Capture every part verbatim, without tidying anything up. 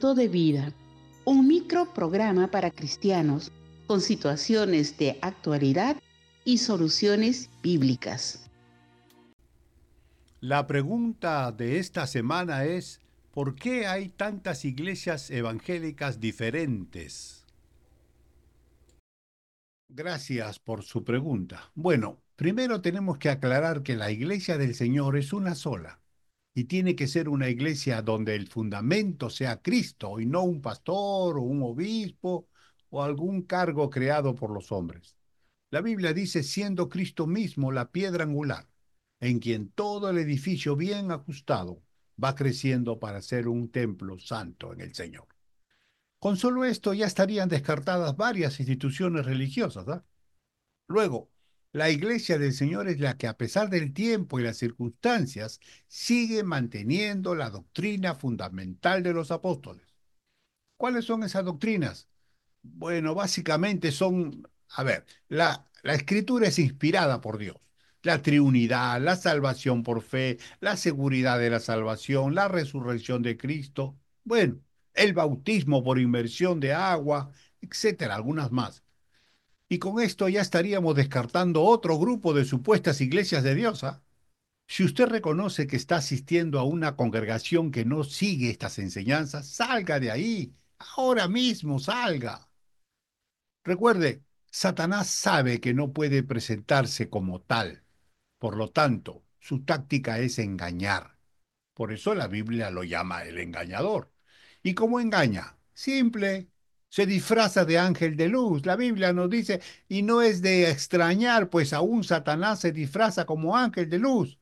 minuto de vida, un microprograma para cristianos con situaciones de actualidad y soluciones bíblicas. La pregunta de esta semana es, ¿por qué hay tantas iglesias evangélicas diferentes? Gracias por su pregunta. Bueno, primero tenemos que aclarar que la iglesia del Señor es una sola y tiene que ser una iglesia donde el fundamento sea Cristo y no un pastor o un obispo o algún cargo creado por los hombres. La Biblia dice, siendo Cristo mismo la piedra angular, en quien todo el edificio bien ajustado va creciendo para ser un templo santo en el Señor. Con solo esto ya estarían descartadas varias instituciones religiosas, ¿ah? Luego, la iglesia del Señor es la que a pesar del tiempo y las circunstancias sigue manteniendo la doctrina fundamental de los apóstoles. ¿Cuáles son esas doctrinas? Bueno, básicamente son, a ver, la, la escritura es inspirada por Dios. La triunidad, la salvación por fe, la seguridad de la salvación, la resurrección de Cristo, bueno, el bautismo por inmersión de agua, etcétera, algunas más. Y con esto ya estaríamos descartando otro grupo de supuestas iglesias de Dios, ¿ah? Si usted reconoce que está asistiendo a una congregación que no sigue estas enseñanzas, salga de ahí, ahora mismo salga. Recuerde, Satanás sabe que no puede presentarse como tal. Por lo tanto, su táctica es engañar. Por eso la Biblia lo llama el engañador. ¿Y cómo engaña? Simple. Se disfraza de ángel de luz. La Biblia nos dice, y no es de extrañar, pues aún Satanás se disfraza como ángel de luz.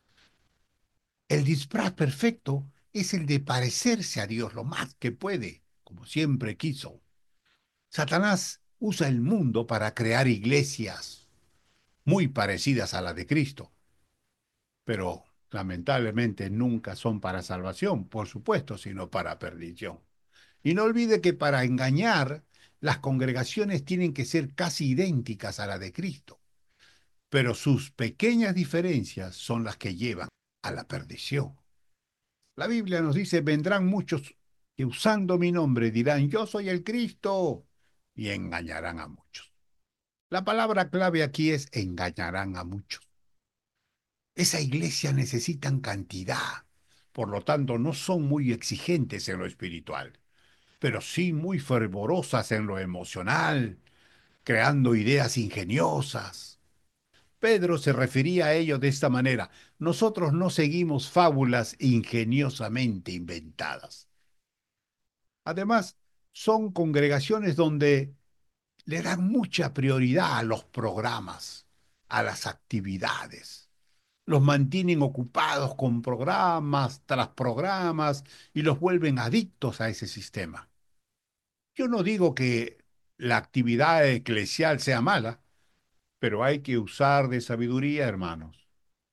El disfraz perfecto es el de parecerse a Dios lo más que puede, como siempre quiso. Satanás usa el mundo para crear iglesias muy parecidas a la de Cristo, pero lamentablemente nunca son para salvación, por supuesto, sino para perdición. Y no olvide que para engañar, las congregaciones tienen que ser casi idénticas a la de Cristo, pero sus pequeñas diferencias son las que llevan a la perdición. La Biblia nos dice, vendrán muchos que usando mi nombre dirán, yo soy el Cristo, y engañarán a muchos. La palabra clave aquí es engañarán a muchos. Esa iglesia necesitan cantidad, por lo tanto no son muy exigentes en lo espiritual, pero sí muy fervorosas en lo emocional, creando ideas ingeniosas. Pedro se refería a ello de esta manera: nosotros no seguimos fábulas ingeniosamente inventadas. Además, son congregaciones donde le dan mucha prioridad a los programas, a las actividades. Los mantienen ocupados con programas tras programas y los vuelven adictos a ese sistema. Yo no digo que la actividad eclesial sea mala, pero hay que usar de sabiduría, hermanos.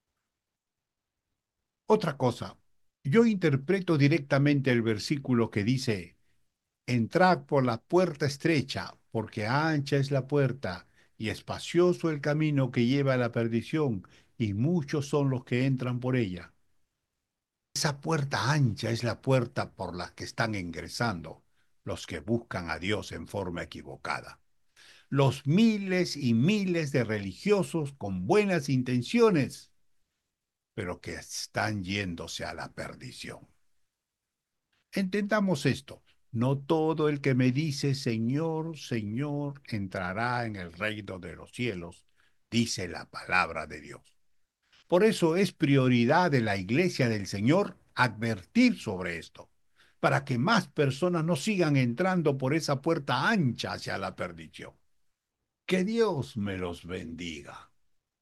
Otra cosa, yo interpreto directamente el versículo que dice, entrad por la puerta estrecha, porque ancha es la puerta y espacioso el camino que lleva a la perdición, y muchos son los que entran por ella. Esa puerta ancha es la puerta por la que están ingresando los que buscan a Dios en forma equivocada. Los miles y miles de religiosos con buenas intenciones, pero que están yéndose a la perdición. Entendamos esto. No todo el que me dice Señor, Señor, entrará en el reino de los cielos, dice la palabra de Dios. Por eso es prioridad de la Iglesia del Señor advertir sobre esto, para que más personas no sigan entrando por esa puerta ancha hacia la perdición. Que Dios me los bendiga.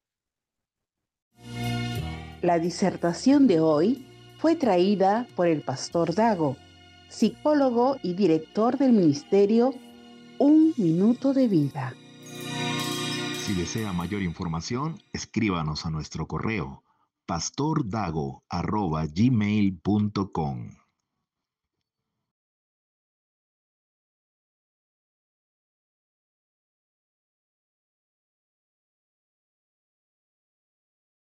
La disertación de hoy fue traída por el pastor Dago, psicólogo y director del ministerio Un Minuto de Vida. Si desea mayor información, escríbanos a nuestro correo pastordago arroba gmail punto com.